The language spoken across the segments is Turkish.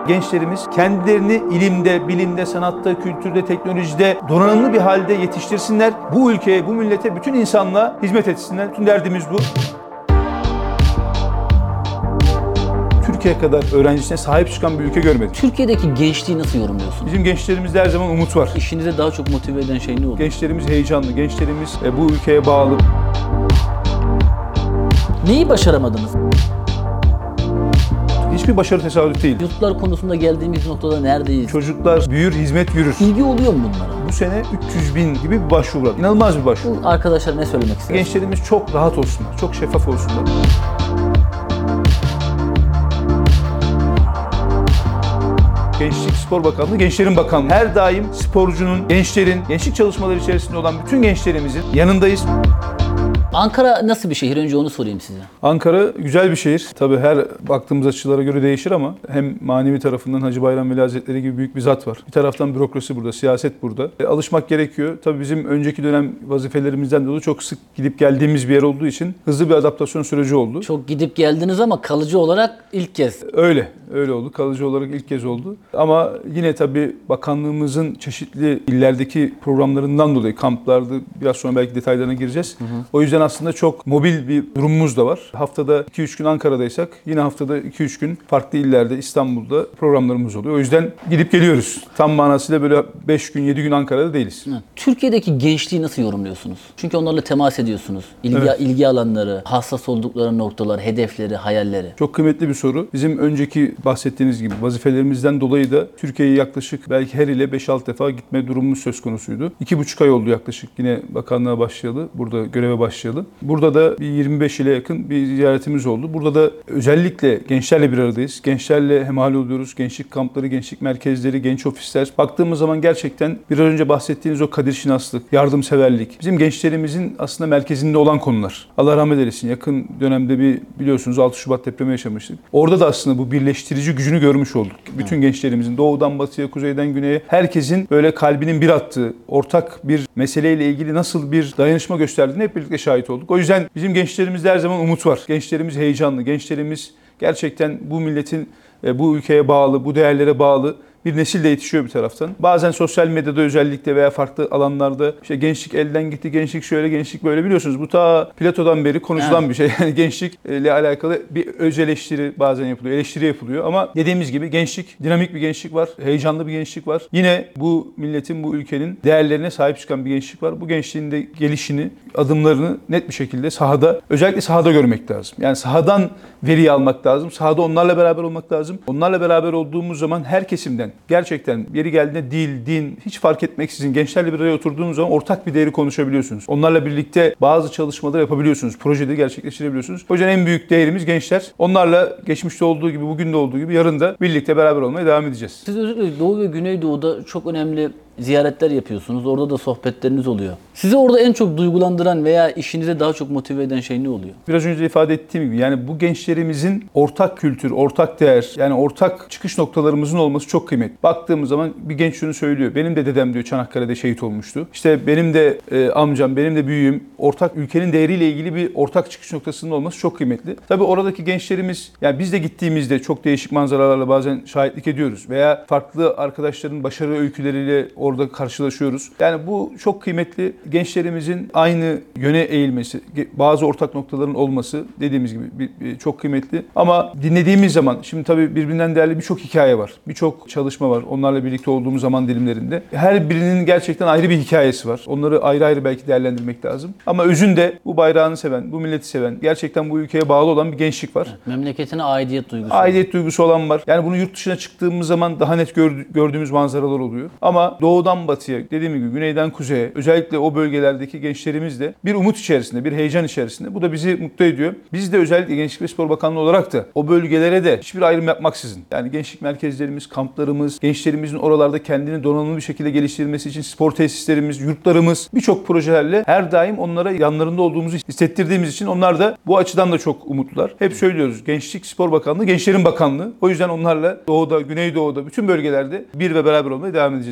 Gençlerimiz kendilerini ilimde, bilimde, sanatta, kültürde, teknolojide donanımlı bir halde yetiştirsinler. Bu ülkeye, bu millete, bütün insanlığa hizmet etsinler. Bütün derdimiz bu. Türkiye kadar öğrencisine sahip çıkan bir ülke görmedik. Türkiye'deki gençliği nasıl yorumluyorsun? Bizim gençlerimizde her zaman umut var. İşinize daha çok motive eden şey ne oldu? Gençlerimiz heyecanlı, gençlerimiz bu ülkeye bağlı. Neyi başaramadınız? Hiçbir başarı tesadüf değil. Yurtlar konusunda geldiğimiz noktada neredeyiz? Çocuklar büyür, hizmet yürür. İlgi oluyor mu bunlara? Bu sene 300 bin gibi bir başvuru var. İnanılmaz bir başvuru. Arkadaşlar ne söylemek ister? Gençlerimiz çok rahat olsunlar, çok şeffaf olsunlar. Gençlik Spor Bakanlığı, Gençlerin Bakanlığı. Her daim sporcunun, gençlerin, gençlik çalışmaları içerisinde olan bütün gençlerimizin yanındayız. Ankara nasıl bir şehir? Önce onu sorayım size. Ankara güzel bir şehir. Tabii her baktığımız açılara göre değişir ama hem manevi tarafından Hacı Bayram Veli Hazretleri gibi büyük bir zat var. Bir taraftan bürokrasi burada, siyaset burada. Alışmak gerekiyor. Tabii bizim önceki dönem vazifelerimizden dolayı çok sık gidip geldiğimiz bir yer olduğu için hızlı bir adaptasyon süreci oldu. Çok gidip geldiniz ama kalıcı olarak ilk kez. Öyle oldu. Kalıcı olarak ilk kez oldu. Ama yine tabii bakanlığımızın çeşitli illerdeki programlarından dolayı kamplarda biraz sonra belki detaylarına gireceğiz. O yüzden aslında çok mobil bir durumumuz da var. Haftada 2-3 gün Ankara'daysak yine haftada 2-3 gün farklı illerde İstanbul'da programlarımız oluyor. O yüzden gidip geliyoruz. Tam manasıyla böyle 5 gün 7 gün Ankara'da değiliz. Türkiye'deki gençliği nasıl yorumluyorsunuz? Çünkü onlarla temas ediyorsunuz. İlgi alanları, hassas oldukları noktalar, hedefleri, hayalleri. Çok kıymetli bir soru. Bizim önceki bahsettiğiniz gibi vazifelerimizden dolayı da Türkiye'ye yaklaşık belki her ile 5-6 defa gitme durumumuz söz konusuydu. 2,5 ay oldu yaklaşık yine bakanlığa başlayalı, burada göreve başlayalı. Burada da bir 25 ile yakın bir ziyaretimiz oldu. Burada da özellikle gençlerle bir aradayız. Gençlerle hemhal oluyoruz. Gençlik kampları, gençlik merkezleri, genç ofisler. Baktığımız zaman gerçekten biraz önce bahsettiğiniz o kadir şinaslık, yardımseverlik, bizim gençlerimizin aslında merkezinde olan konular. Allah rahmet eylesin. Yakın dönemde biliyorsunuz 6 Şubat depremi yaşamıştık. Orada da aslında bu birleştirici gücünü görmüş olduk. Bütün gençlerimizin doğudan batıya, kuzeyden güneye herkesin böyle kalbinin bir attığı, ortak bir meseleyle ilgili nasıl bir dayanışma gösterdiğini hep birlikte şahit olduk. O yüzden bizim gençlerimizde her zaman umut var. Gençlerimiz heyecanlı, gençlerimiz gerçekten bu milletin, bu ülkeye bağlı, bu değerlere bağlı bir nesil de yetişiyor bir taraftan. Bazen sosyal medyada özellikle veya farklı alanlarda işte gençlik elden gitti, gençlik şöyle, gençlik böyle biliyorsunuz. Bu ta Plato'dan beri konuşulan bir şey. Yani gençlikle alakalı bir öz eleştiri bazen yapılıyor, eleştiri yapılıyor. Ama dediğimiz gibi gençlik, dinamik bir gençlik var, heyecanlı bir gençlik var. Yine bu milletin, bu ülkenin değerlerine sahip çıkan bir gençlik var. Bu gençliğin de gelişini, adımlarını net bir şekilde sahada, özellikle sahada görmek lazım. Yani sahadan veriyi almak lazım. Sahada onlarla beraber olmak lazım. Onlarla beraber olduğumuz zaman her kesimden gerçekten yeri geldiğinde dil, din hiç fark etmeksizin gençlerle bir araya oturduğunuz zaman ortak bir değeri konuşabiliyorsunuz. Onlarla birlikte bazı çalışmalar yapabiliyorsunuz. Projeleri gerçekleştirebiliyorsunuz. O yüzden en büyük değerimiz gençler. Onlarla geçmişte olduğu gibi, bugün de olduğu gibi yarın da birlikte beraber olmaya devam edeceğiz. Siz özellikle Doğu ve Güneydoğu'da çok önemli ziyaretler yapıyorsunuz. Orada da sohbetleriniz oluyor. Sizi orada en çok duygulandıran veya işinize daha çok motive eden şey ne oluyor? Biraz önce ifade ettiğim gibi yani bu gençlerimizin ortak kültür, ortak değer, yani ortak çıkış noktalarımızın olması çok kıymetli. Baktığımız zaman bir genç şunu söylüyor. Benim de dedem diyor Çanakkale'de şehit olmuştu. İşte benim de amcam, benim de büyüğüm ortak ülkenin değeriyle ilgili bir ortak çıkış noktasının olması çok kıymetli. Tabii oradaki gençlerimiz yani biz de gittiğimizde çok değişik manzaralarla bazen şahitlik ediyoruz veya farklı arkadaşların başarı öyküleriyle orada karşılaşıyoruz. Yani bu çok kıymetli. Gençlerimizin aynı yöne eğilmesi, bazı ortak noktaların olması dediğimiz gibi çok kıymetli. Ama dinlediğimiz zaman şimdi tabii birbirinden değerli birçok hikaye var. Birçok çalışma var. Onlarla birlikte olduğumuz zaman dilimlerinde. Her birinin gerçekten ayrı bir hikayesi var. Onları ayrı ayrı belki değerlendirmek lazım. Ama özünde bu bayrağını seven, bu milleti seven, gerçekten bu ülkeye bağlı olan bir gençlik var. Memleketine aidiyet duygusu. Aidiyet duygusu olan var. Yani bunu yurt dışına çıktığımız zaman daha net gördüğümüz manzaralar oluyor. Ama doğudan batıya, dediğim gibi güneyden kuzeye, özellikle o bölgelerdeki gençlerimiz de bir umut içerisinde, bir heyecan içerisinde. Bu da bizi mutlu ediyor. Biz de özellikle Gençlik ve Spor Bakanlığı olarak da o bölgelere de hiçbir ayrım yapmaksızın, yani gençlik merkezlerimiz, kamplarımız, gençlerimizin oralarda kendini donanımlı bir şekilde geliştirilmesi için spor tesislerimiz, yurtlarımız, birçok projelerle her daim onlara yanlarında olduğumuzu hissettirdiğimiz için onlar da bu açıdan da çok umutlular. Hep söylüyoruz, Gençlik Spor Bakanlığı, Gençlerin Bakanlığı. O yüzden onlarla doğuda, güneydoğuda, bütün bölgelerde bir ve beraber olmaya devam edeceğiz inşallah. Şimdi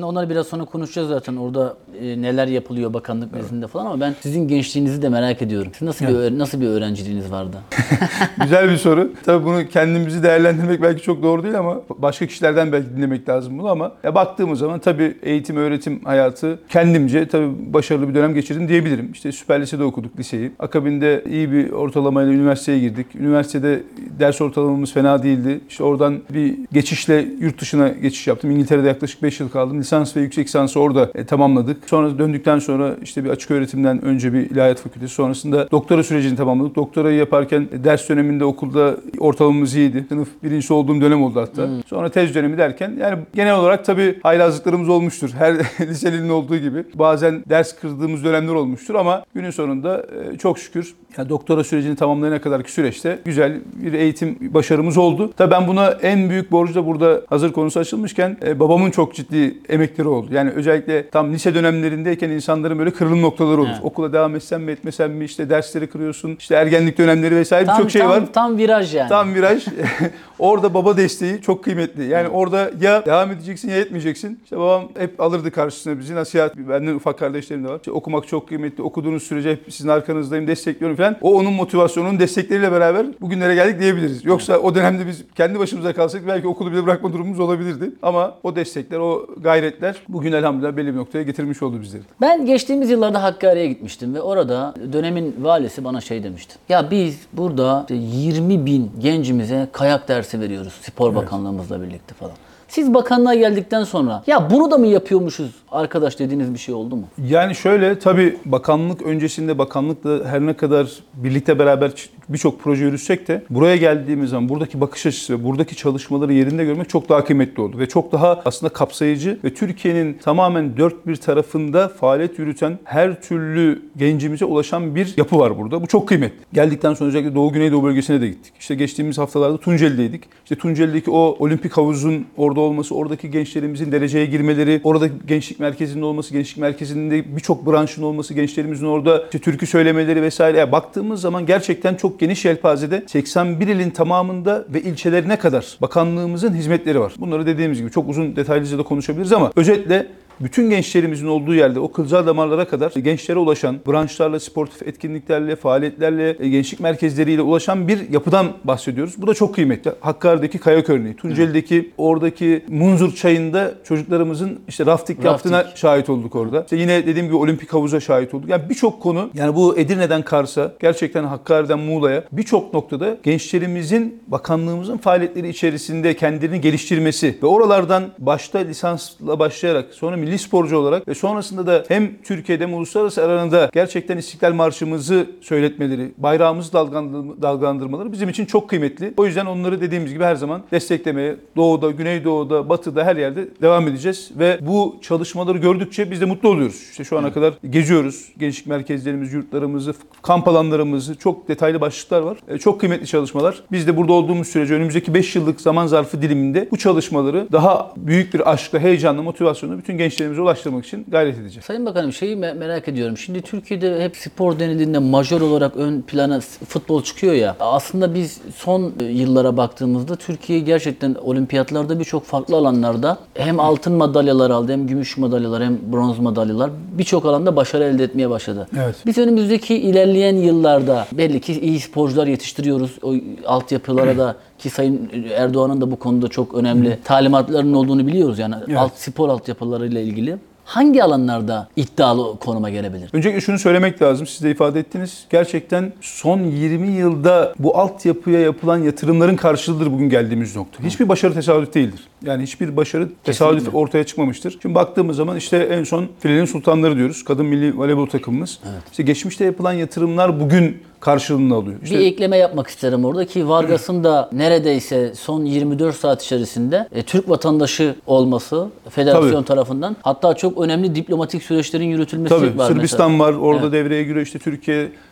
onları biraz sonra konuşacağız zaten. Orada neler yapılıyor bakanlık nezdinde falan, ama ben sizin gençliğinizi de merak ediyorum. Siz nasıl bir öğrenciliğiniz vardı? Güzel bir soru. Tabii bunu kendimizi değerlendirmek belki çok doğru değil ama başka kişilerden belki dinlemek lazım bunu, ama baktığımız zaman tabii eğitim, öğretim hayatı kendimce tabii başarılı bir dönem geçirdim diyebilirim. İşte Süper Lise'de okuduk liseyi. Akabinde iyi bir ortalamayla üniversiteye girdik. Üniversitede ders ortalamamız fena değildi. İşte oradan bir geçişle yurt dışına geçiş yaptım. İngiltere'de yaklaşık 5 yıl kaldım. Lisans ve yüksek lisansı orada tamamladık. Sonra döndükten sonra işte bir açık öğretimden önce bir ilahiyat fakültesi, sonrasında doktora sürecini tamamladık. Doktorayı yaparken ders döneminde okulda ortalamamız iyiydi. Sınıf birincisi olduğum dönem oldu hatta. Sonra tez dönemi derken yani genel olarak tabii haylazlıklarımız olmuştur. Her liselinin olduğu gibi. Bazen ders kırdığımız dönemler olmuştur ama günün sonunda çok şükür yani doktora sürecini tamamlayana kadarki süreçte güzel bir eğitim başarımız oldu. Tabii ben buna en büyük borcu da burada hazır konusu açılmışken babamın çok ciddi emekleri oldu. Yani özellikle tam lise dönemlerindeyken insanların böyle kırılım noktaları olur. Evet. Okula devam etsem mi etmesem mi, işte dersleri kırıyorsun, işte ergenlik dönemleri vesaire birçok şey var. Tam viraj yani. Tam viraj. Orada baba desteği çok kıymetli. Yani orada ya devam edeceksin ya etmeyeceksin. İşte babam hep alırdı karşısına bizi. Nasihat, benden ufak kardeşlerim de var. İşte okumak çok kıymetli. Okuduğunuz sürece hep sizin arkanızdayım, destekliyorum falan. O onun motivasyonunun destekleriyle beraber bugünlere geldik diyebiliriz. Yoksa o dönemde biz kendi başımıza kalsak belki okulu bile bırakma durumumuz olabilirdi. Ama o destekler, o gayretler bugün elhamdülillah belli bir noktaya getirmiş oldu bizleri. Ben geçtiğimiz yıllarda Hakkari'ye gitmiştim ve orada dönemin valisi bana şey demişti. Ya biz burada 20 bin gencimize kayak dersi veriyoruz Spor Bakanlığımızla birlikte falan. Siz bakanlığa geldikten sonra ya bunu da mı yapıyormuşuz arkadaş dediğiniz bir şey oldu mu? Yani şöyle, tabii bakanlık öncesinde bakanlıkla her ne kadar birlikte beraber birçok proje yürütsek de buraya geldiğimiz zaman buradaki bakış açısı ve buradaki çalışmaları yerinde görmek çok daha kıymetli oldu. Ve çok daha aslında kapsayıcı ve Türkiye'nin tamamen dört bir tarafında faaliyet yürüten her türlü gencimize ulaşan bir yapı var burada. Bu çok kıymetli. Geldikten sonra özellikle Doğu Güneydoğu bölgesine de gittik. İşte geçtiğimiz haftalarda Tunceli'deydik. İşte Tunceli'deki o olimpik havuzun orada olması, oradaki gençlerimizin dereceye girmeleri, orada gençlik merkezinin olması, gençlik merkezinde birçok branşın olması, gençlerimizin orada işte türkü söylemeleri vesaire. Yani baktığımız zaman gerçekten çok geniş yelpazede 81 ilin tamamında ve ilçelerine kadar bakanlığımızın hizmetleri var. Bunları dediğimiz gibi çok uzun detaylıca da konuşabiliriz ama özetle bütün gençlerimizin olduğu yerde o kılcal damarlara kadar gençlere ulaşan, branşlarla, sportif etkinliklerle, faaliyetlerle, gençlik merkezleriyle ulaşan bir yapıdan bahsediyoruz. Bu da çok kıymetli. Hakkari'deki kayak örneği, Tunceli'deki oradaki Munzur Çayı'nda çocuklarımızın işte rafting yaptığına şahit olduk orada. İşte yine dediğim gibi olimpik havuza şahit olduk. Yani birçok konu, yani bu Edirne'den Kars'a, gerçekten Hakkari'den Muğla'ya birçok noktada gençlerimizin bakanlığımızın faaliyetleri içerisinde kendilerini geliştirmesi ve oralardan başta lisansla başlayarak sonra milli sporcu olarak ve sonrasında da hem Türkiye'de hem uluslararası arenada gerçekten İstiklal Marşımızı söyletmeleri, bayrağımızı dalgalandırmaları bizim için çok kıymetli. O yüzden onları dediğimiz gibi her zaman desteklemeye Doğu'da, Güneydoğu'da, Batı'da her yerde devam edeceğiz ve bu çalışmaları gördükçe biz de mutlu oluyoruz. İşte şu ana kadar geziyoruz. Gençlik merkezlerimizi, yurtlarımızı, kamp alanlarımızı, çok detaylı başlıklar var. Çok kıymetli çalışmalar. Biz de burada olduğumuz sürece önümüzdeki 5 yıllık zaman zarfı diliminde bu çalışmaları daha büyük bir aşkla, heyecanla, motivasyonla bütün gençlerimize ulaştırmak için gayret edeceğiz. Sayın Bakanım, şeyi merak ediyorum. Şimdi Türkiye'de hep spor denildiğinde majör olarak ön plana futbol çıkıyor ya. Aslında biz son yıllara baktığımızda Türkiye gerçekten olimpiyatlarda birçok farklı alanlarda hem altın madalyalar aldı, hem gümüş madalyalar, hem bronz madalyalar, birçok alanda başarı elde etmeye başladı. Evet. Biz önümüzdeki ilerleyen yıllarda belli ki iyi sporcular yetiştiriyoruz. O altyapılara da ki Sayın Erdoğan'ın da bu konuda çok önemli talimatlarının olduğunu biliyoruz. Yani evet, spor altyapılarıyla ilgili. Hangi alanlarda iddialı konuma gelebilir? Öncelikle şunu söylemek lazım. Siz de ifade ettiniz. Gerçekten son 20 yılda bu altyapıya yapılan yatırımların karşılığıdır bugün geldiğimiz nokta. Hiçbir başarı tesadüf değildir. Yani hiçbir başarı tesadüf ortaya çıkmamıştır. Şimdi baktığımız zaman işte en son filenin sultanları diyoruz. Kadın milli voleybol takımımız. Evet. İşte geçmişte yapılan yatırımlar bugün karşılığını alıyor. İşte bir ekleme yapmak isterim orada ki Vargas'ın da neredeyse son 24 saat içerisinde Türk vatandaşı olması federasyon tarafından, hatta çok önemli diplomatik süreçlerin yürütülmesi var. Sırbistan mesela var. Orada devreye giriyor. İşte Türkiye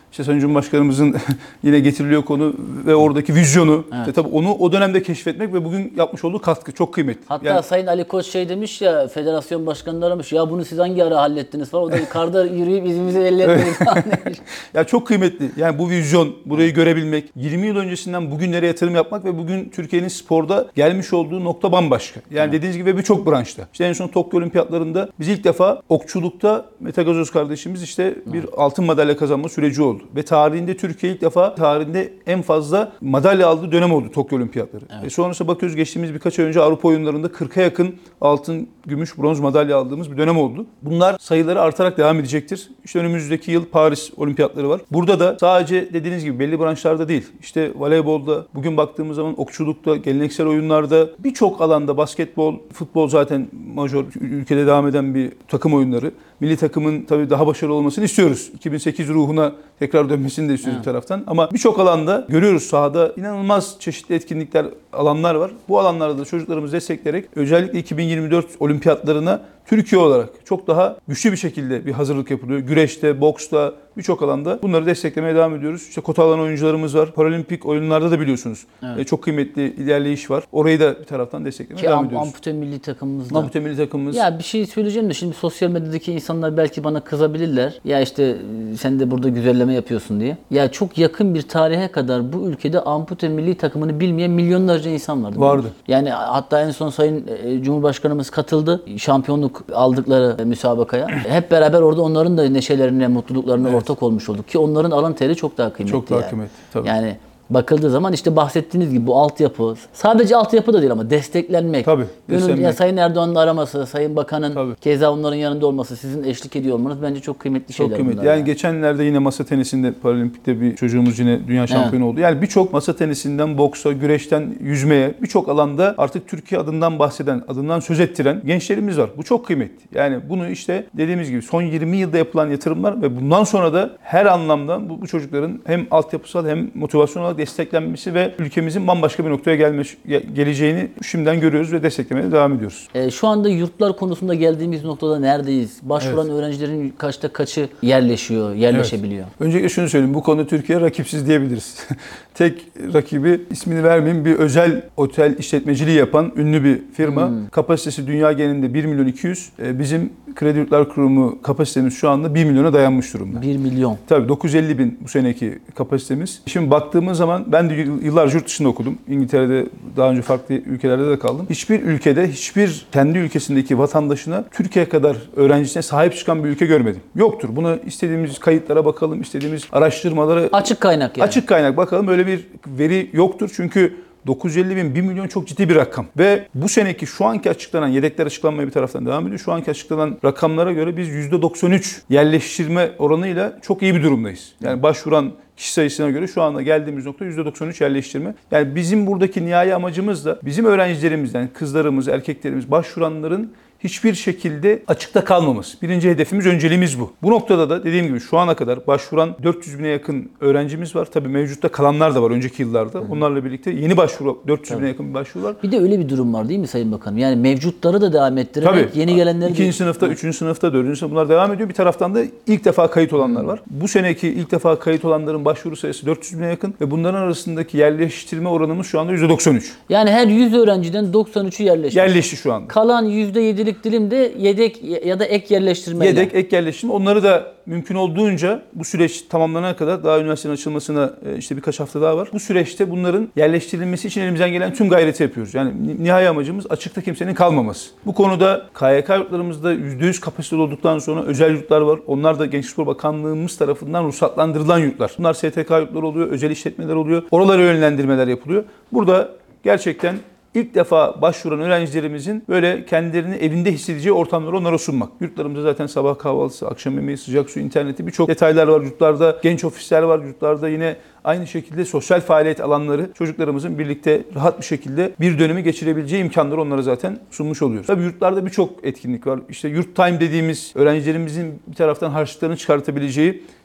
İşte Sayın Cumhurbaşkanımızın yine getiriliyor konu ve oradaki vizyonu. Evet. İşte tabii onu o dönemde keşfetmek ve bugün yapmış olduğu katkı çok kıymetli. Hatta Yani Sayın Ali Koç şey demiş ya, federasyon başkanı aramış. Ya bunu siz hangi ara hallettiniz falan. O da yukarıda yürüyüp izimizi elletmeyi falan demiş. ya çok kıymetli. Yani bu vizyon, burayı görebilmek, 20 yıl öncesinden bugünlere yatırım yapmak ve bugün Türkiye'nin sporda gelmiş olduğu nokta bambaşka. Yani dediğiniz gibi birçok branşta. İşte en son Tokyo Olimpiyatlarında biz ilk defa okçulukta Mete Gazoz kardeşimiz işte bir altın madalya kazanma süreci oldu. Ve tarihinde Türkiye ilk defa tarihinde en fazla madalya aldığı dönem oldu Tokyo Olimpiyatları. Ve sonrasında bakıyoruz geçtiğimiz birkaç ay önce Avrupa oyunlarında 40'a yakın altın, gümüş, bronz madalya aldığımız bir dönem oldu. Bunlar sayıları artarak devam edecektir. İşte önümüzdeki yıl Paris Olimpiyatları var. Burada da sadece dediğiniz gibi belli branşlarda değil. İşte voleybolda, bugün baktığımız zaman okçulukta, geleneksel oyunlarda, birçok alanda basketbol, futbol zaten major ülkede devam eden bir takım oyunları. Milli takımın tabii daha başarılı olmasını istiyoruz. 2008 ruhuna tekrar dönmesini de istiyoruz bir taraftan. Ama birçok alanda görüyoruz sahada inanılmaz çeşitli etkinlikler, alanlar var. Bu alanlarda da çocuklarımızı destekleyerek özellikle 2024 olimpiyatlarına Türkiye olarak çok daha güçlü bir şekilde bir hazırlık yapılıyor. Güreşte, boksta, birçok alanda bunları desteklemeye devam ediyoruz. İşte kota alan oyuncularımız var. Paralimpik oyunlarda da biliyorsunuz. Çok kıymetli ilerleyiş var. Orayı da bir taraftan desteklemeye devam ediyoruz. Ampute milli takımımızda. Ampute milli takımımız. Ya bir şey söyleyeceğim de şimdi sosyal medyadaki insanlar belki bana kızabilirler. Ya işte sen de burada güzelleme yapıyorsun diye. Ya çok yakın bir tarihe kadar bu ülkede ampute milli takımını bilmeyen milyonlarca insan vardı. Vardı. Yani hatta en son Sayın Cumhurbaşkanımız katıldı. Şampiyonluk aldıkları müsabakaya. Hep beraber orada onların da neşelerine, mutluluklarına ortak olmuş olduk. Ki onların alın teri çok daha kıymetli. Çok daha yani. kıymetli tabii. Yani bakıldığı zaman işte bahsettiğiniz gibi bu altyapı, sadece altyapı da değil ama desteklenmek. Tabii, Gönül, desteklenmek. ya Sayın Erdoğan'ın araması, Sayın Bakan'ın Tabii. keza onların yanında olması, sizin eşlik ediyor olmanız bence çok kıymetli şeyler. Çok kıymetli. bunlar Yani geçenlerde yine masa tenisinde Paralimpik'te bir çocuğumuz yine dünya şampiyonu oldu. Yani birçok masa tenisinden boksa, güreşten yüzmeye birçok alanda artık Türkiye adından bahseden, adından söz ettiren gençlerimiz var. Bu çok kıymetli. Yani bunu işte dediğimiz gibi son 20 yılda yapılan yatırımlar ve bundan sonra da her anlamda bu çocukların hem altyapısal hem motivasyon olarak desteklenmesi ve ülkemizin bambaşka bir noktaya geleceğini şimdiden görüyoruz ve desteklemeye devam ediyoruz. Şu anda yurtlar konusunda geldiğimiz noktada neredeyiz? Başvuran öğrencilerin kaçta kaçı yerleşebiliyor? Öncelikle şunu söyleyeyim. Bu konu Türkiye rakipsiz diyebiliriz. Tek rakibi ismini vermeyeyim bir özel otel işletmeciliği yapan ünlü bir firma. Kapasitesi dünya genelinde 1 milyon 200. Bizim Kredi Yurtlar Kurumu kapasitemiz şu anda 1 milyona dayanmış durumda. 1 milyon. Tabii 950 bin bu seneki kapasitemiz. Şimdi baktığımız zaman ben de yıllarca yurt dışında okudum. İngiltere'de daha önce farklı ülkelerde de kaldım. Hiçbir ülkede hiçbir kendi ülkesindeki vatandaşına Türkiye kadar öğrencisine sahip çıkan bir ülke görmedim. Yoktur. Buna istediğimiz kayıtlara bakalım, istediğimiz araştırmalara Açık kaynak yani. açık kaynak bakalım. Öyle bir veri yoktur. Çünkü 950 bin, 1 milyon çok ciddi bir rakam. Ve bu seneki şu anki açıklanan, yedekler açıklanmaya bir taraftan devam ediyor. Şu anki açıklanan rakamlara göre biz %93 yerleştirme oranıyla çok iyi bir durumdayız. Yani başvuran kişi sayısına göre şu anda geldiğimiz nokta %93 yerleştirme. Yani bizim buradaki nihai amacımız da bizim öğrencilerimizden, kızlarımız, erkeklerimiz, başvuranların hiçbir şekilde açıkta kalmaması. Birinci hedefimiz, önceliğimiz bu. Bu noktada da dediğim gibi şu ana kadar başvuran 400 bine yakın öğrencimiz var. Tabii mevcutta kalanlar da var önceki yıllarda. Onlarla birlikte yeni başvuru 400 bine yakın bir başvuru var. Bir de öyle bir durum var değil mi Sayın Bakanım? Yani mevcutları da devam ettirerek Tabii. yeni gelenleri de... 2. sınıfta, 3. sınıfta, 4. sınıfta bunlar devam ediyor. Bir taraftan da ilk defa kayıt olanlar var. Bu seneki ilk defa kayıt olanların başvuru sayısı 400 bine yakın ve bunların arasındaki yerleştirme oranımız şu anda %93. Yani her 100 öğrenciden 93'ü yerleşmiş. Yerleşti şu anda. Kalan %7'lik dilim de yedek ya da ek yerleştirmeyle. Yedek, ek yerleştirme. Onları da mümkün olduğunca bu süreç tamamlanana kadar daha üniversitenin açılmasına işte birkaç hafta daha var. Bu süreçte bunların yerleştirilmesi için elimizden gelen tüm gayreti yapıyoruz. Yani nihai amacımız açıkta kimsenin kalmaması. Bu konuda KYK yurtlarımızda %100 kapasiteli olduktan sonra özel yurtlar var. Onlar da Gençlik Spor Bakanlığımız tarafından ruhsatlandırılan yurtlar. Bunlar STK yurtları oluyor, özel işletmeler oluyor. Oralara yönlendirmeler yapılıyor. Burada gerçekten İlk defa başvuran öğrencilerimizin böyle kendilerini evinde hissedeceği ortamları onlara sunmak. Yurtlarımızda zaten sabah kahvaltısı, akşam yemeği, sıcak su, interneti birçok detaylar var. Yurtlarda genç ofisler var. Yurtlarda yine aynı şekilde sosyal faaliyet alanları çocuklarımızın birlikte rahat bir şekilde bir dönemi geçirebileceği imkanları onlara zaten sunmuş oluyoruz. Tabii yurtlarda birçok etkinlik var. İşte yurt time dediğimiz öğrencilerimizin bir taraftan harçlıklarını çıkartabileceği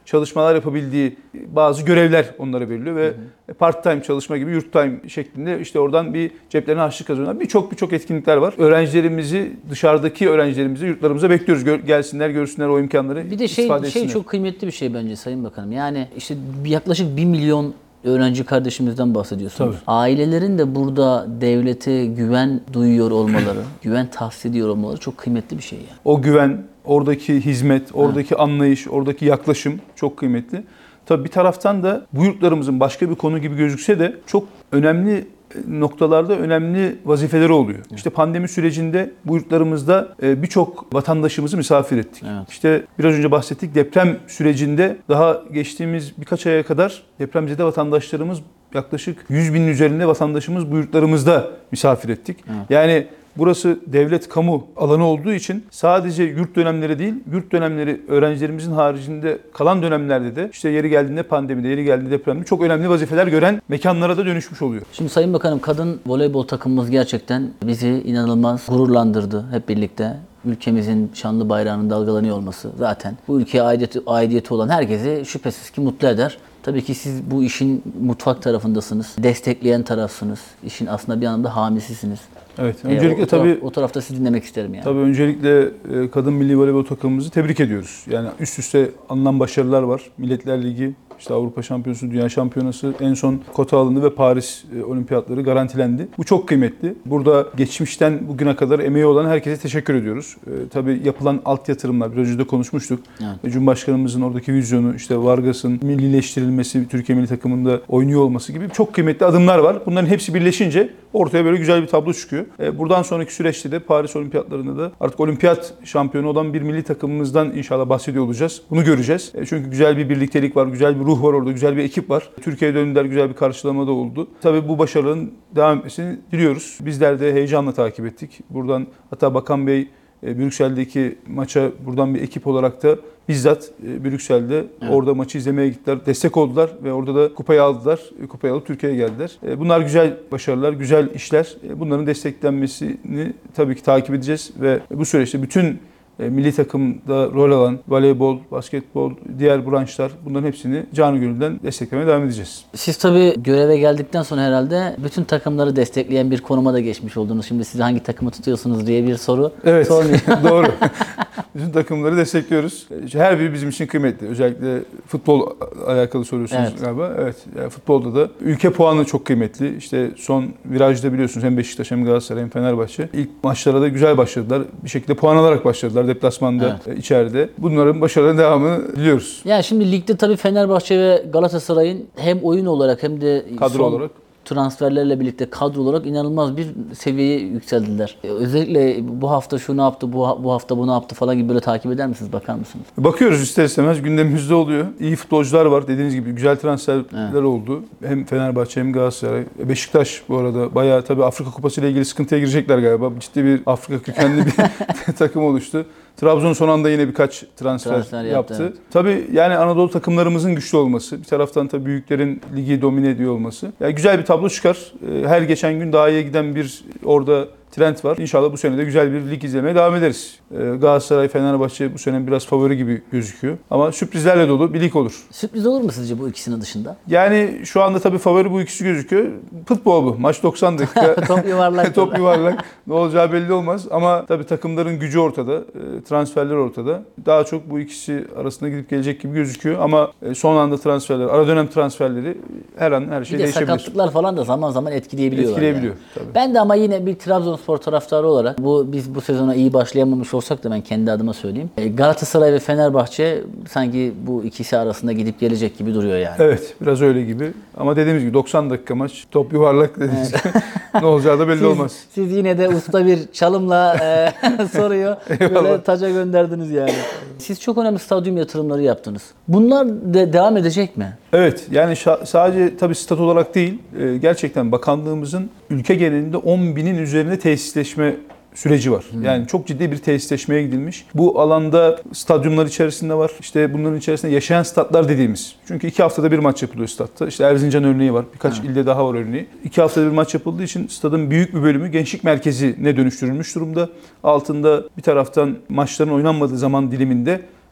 çalışmalar yapabildiği bazı görevler onlara veriliyor ve part time çalışma gibi yurt time şeklinde işte oradan bir ceplerine harçlık kazanıyorlar. Birçok etkinlikler var. Öğrencilerimizi, dışarıdaki öğrencilerimizi yurtlarımıza bekliyoruz. Gelsinler, görsünler o imkanları. Bir de istifade şey etsinler. çok kıymetli bir şey bence Sayın Bakanım. Yani işte yaklaşık 1 milyon öğrenci kardeşimizden bahsediyorsunuz. Tabii. Ailelerin de burada devlete güven duyuyor olmaları, güven tahsis ediyor olmaları çok kıymetli bir şey yani. O güven, oradaki hizmet, oradaki anlayış, oradaki yaklaşım çok kıymetli. Tabii bir taraftan da bu yurtlarımızın başka bir konu gibi gözükse de çok önemli noktalarda önemli vazifeleri oluyor. İşte pandemi sürecinde bu yurtlarımızda birçok vatandaşımızı misafir ettik. Evet. İşte biraz önce bahsettik, deprem sürecinde daha geçtiğimiz birkaç aya kadar depremzede vatandaşlarımız yaklaşık 100 binin üzerinde vatandaşımız bu yurtlarımızda misafir ettik. Evet. Yani burası devlet kamu alanı olduğu için sadece yurt dönemleri değil, yurt dönemleri öğrencilerimizin haricinde kalan dönemlerde de işte yeri geldiğinde pandemide, yeri geldiğinde depremde çok önemli vazifeler gören mekanlara da dönüşmüş oluyor. Şimdi Sayın Bakanım, kadın voleybol takımımız gerçekten bizi inanılmaz gururlandırdı hep birlikte. Ülkemizin şanlı bayrağının dalgalanıyor olması zaten bu ülkeye aidiyeti olan herkesi şüphesiz ki mutlu eder. Tabii ki siz bu işin mutfak tarafındasınız, destekleyen tarafsınız, işin aslında bir anlamda hamisisiniz. Evet. Öncelikle tabii o tarafta sizi dinlemek isterim yani. Tabii öncelikle kadın milli voleybol takımımızı tebrik ediyoruz. Yani üst üste alınan başarılar var. Milletler Ligi, işte Avrupa Şampiyonası, Dünya Şampiyonası, en son kota alındı ve Paris Olimpiyatları garantilendi. Bu çok kıymetli. Burada geçmişten bugüne kadar emeği olan herkese teşekkür ediyoruz. Tabii yapılan alt yatırımlar, biraz önce de konuşmuştuk. Evet. Cumhurbaşkanımızın oradaki vizyonu, işte Vargas'ın millileştirilmesi, Türkiye milli takımında oynuyor olması gibi çok kıymetli adımlar var. Bunların hepsi birleşince ortaya böyle güzel bir tablo çıkıyor. Buradan sonraki süreçte de Paris Olimpiyatlarında da artık olimpiyat şampiyonu olan bir milli takımımızdan inşallah bahsediyor olacağız. Bunu göreceğiz. Çünkü güzel bir birliktelik var, güzel bir ruh var orada, güzel bir ekip var. Türkiye'ye döndüler, güzel bir karşılama da oldu. Tabii bu başarıların devam etmesini diliyoruz. Bizler de heyecanla takip ettik. Buradan hatta Bakan Bey Brüksel'deki maça buradan bir ekip olarak da bizzat Brüksel'de orada maçı izlemeye gittiler. Destek oldular ve orada da kupayı aldılar. Kupayı alıp Türkiye'ye geldiler. Bunlar güzel başarılar, güzel işler. Bunların desteklenmesini tabii ki takip edeceğiz ve bu süreçte bütün milli takımda rol alan voleybol, basketbol, diğer branşlar, bunların hepsini canı gönülden desteklemeye devam edeceğiz. Siz tabii göreve geldikten sonra herhalde bütün takımları destekleyen bir konuma da geçmiş oldunuz. Şimdi siz hangi takımı tutuyorsunuz diye bir soru sormayacağım. Doğru. Bütün takımları destekliyoruz. Her biri bizim için kıymetli. Özellikle futbol alakalı soruyorsunuz galiba. Evet. Yani futbolda da ülke puanı çok kıymetli. İşte son virajda biliyorsunuz hem Beşiktaş hem Galatasaray hem Fenerbahçe ilk maçlara da güzel başladılar. Bir şekilde puan alarak başladılar deplasmanda, içeride. Bunların başarılarının devamını diliyoruz. Yani şimdi ligde tabii Fenerbahçe ve Galatasaray'ın hem oyun olarak hem de kadro olarak transferlerle birlikte kadro olarak inanılmaz bir seviyeye yükseldiler. Özellikle bu hafta şu ne yaptı, bu hafta bu ne yaptı falan gibi böyle takip eder misiniz, bakar mısınız? Bakıyoruz ister istemez, gündemimizde oluyor. İyi futbolcular var, dediğiniz gibi güzel transferler oldu. Hem Fenerbahçe hem Galatasaray. Beşiktaş bu arada bayağı tabii Afrika Kupası ile ilgili sıkıntıya girecekler galiba. Ciddi bir Afrika kökenli bir takım oluştu. Trabzon son anda yine birkaç transfer yaptı. Evet. Tabii yani Anadolu takımlarımızın güçlü olması, bir taraftan tabii büyüklerin ligi domine ediyor olması. Yani güzel bir tablo çıkar. Her geçen gün daha iyi giden bir orada trend var. İnşallah bu sene de güzel bir lig izlemeye devam ederiz. Galatasaray, Fenerbahçe bu sene biraz favori gibi gözüküyor. Ama sürprizlerle dolu bir lig olur. Sürpriz olur mu sizce bu ikisinin dışında? Yani şu anda tabii favori bu ikisi gözüküyor. Futbol bu. Maç 90 dakika. Top yuvarlak. Top yuvarlak. Ne olacağı belli olmaz. Ama tabii takımların gücü ortada. Transferler ortada. Daha çok bu ikisi arasında gidip gelecek gibi gözüküyor. Ama son anda transferler, ara dönem transferleri her an her şey değişebilir. Bir de sakatlıklar falan da zaman zaman etkileyebiliyorlar. Yani. Tabii. Ben de ama yine bir Trabzonspor taraftarı olarak biz bu sezona iyi başlayamamış olsak da ben kendi adıma söyleyeyim. Galatasaray ve Fenerbahçe sanki bu ikisi arasında gidip gelecek gibi duruyor yani. Evet, biraz öyle gibi. Ama dediğimiz gibi 90 dakika maç, top yuvarlak dediğimiz gibi ne olacağı da belli olmaz. Siz yine de usta bir çalımla soruyor. Böyle taca gönderdiniz yani. Siz çok önemli stadyum yatırımları yaptınız. Bunlar devam edecek mi? Evet, yani sadece tabii stat olarak değil, gerçekten bakanlığımızın ülke genelinde 10 binin üzerinde tesisleşme süreci var. Yani çok ciddi bir tesisleşmeye gidilmiş. Bu alanda stadyumlar içerisinde var. İşte bunların içerisinde yaşayan statlar dediğimiz. Çünkü 2 haftada bir maç yapılıyor statta. İşte Erzincan örneği var. Birkaç ilde daha var örneği. 2 haftada bir maç yapıldığı için stadın büyük bir bölümü gençlik merkezine dönüştürülmüş durumda. Altında bir taraftan maçların oynanmadığı zaman diliminde